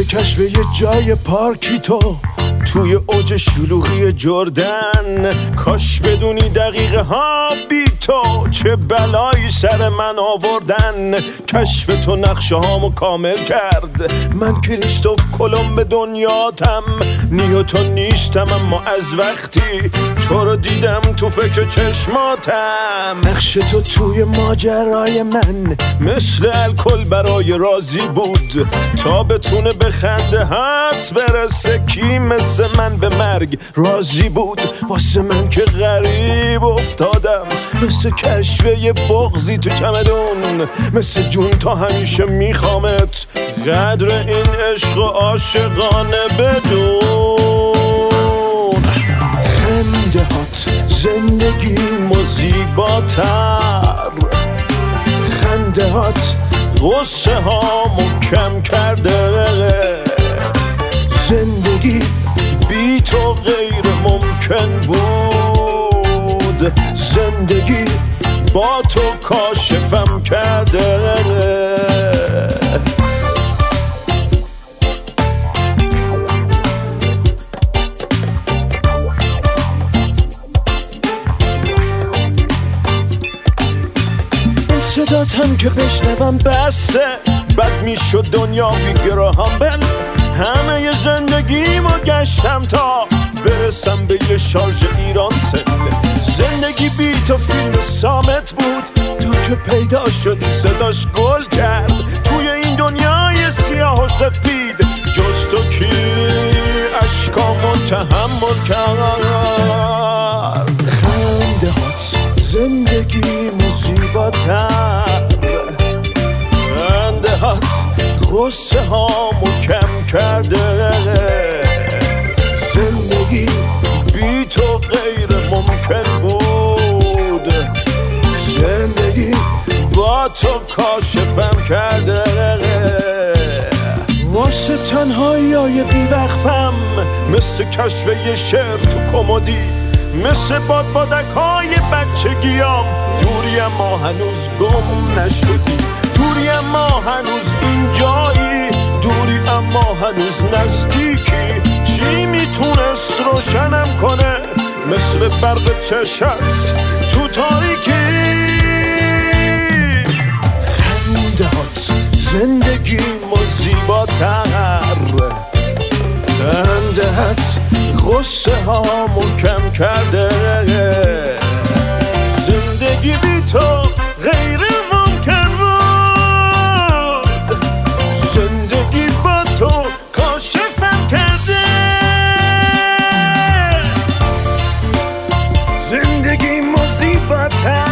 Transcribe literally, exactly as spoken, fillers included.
مثل کشف یه جای پارکی تو توی اوج شلوغی جردن. کاش بدونی دقیقه ها بی تو چه بلایی سر من آوردن. کشف تو نقشه هامو کامل کرد. من کریستوف کلمب دنیاتم، نیوتن نیستم اما از وقتی تو رو دیدم تو فکر چشماتم. نقش تو توی ماجرای من مثل الکل برای راضی بود تا بتونه به خنده هات برسه. کی مثل من به مرگ راضی بود؟ واسه من که غریب افتادم، مثل کشف یه بغضی تو چمدون، مثل جون تا همیشه میخوامت. قدر این عشق و عاشقانه بدون. خنده هات زندگیمو زیباتر، خنده هات غصه هامو کم کرده. زندگی بی تو غیر ممکن بود، زندگی با تو کاشفم کرده. صداتم که بشنوم بسه، بد میشد دنیا بی گراهام بل. همه ی زندگیمو گشتم تا برسم به یه شارژ ایران سل. زندگی بی تو فیلم سامت بود، تو که پیدا شدی صداش گل کرد. توی این دنیای سیاه و سفید جز تو کی اشکامو تحمل کرد. خنده هات زندگیمو زیباتر، خنده هات غصه هامو کم کرده. زندگی بی تو غیر ممکن بود، زندگی با تو کاشفم کرده. واسه تنهایی بی وقفم مثل کشف یه شعر تو کمدی، مثل باد بادک های بچگیام. دوری اما هنوز گم نشدی، دوری اما هنوز اینجایی، دوری اما هنوز نزدیکی. چی میتونست روشنم کنه مثل برق چشت تو تاریکی؟ خنده هات زندگیمو زیباتر، خنده هات غصه هامو کم کرده. زندگی بی تو غیر ممکن بود، زندگی با تو کاشفم کرده. زندگی مو زیباتر.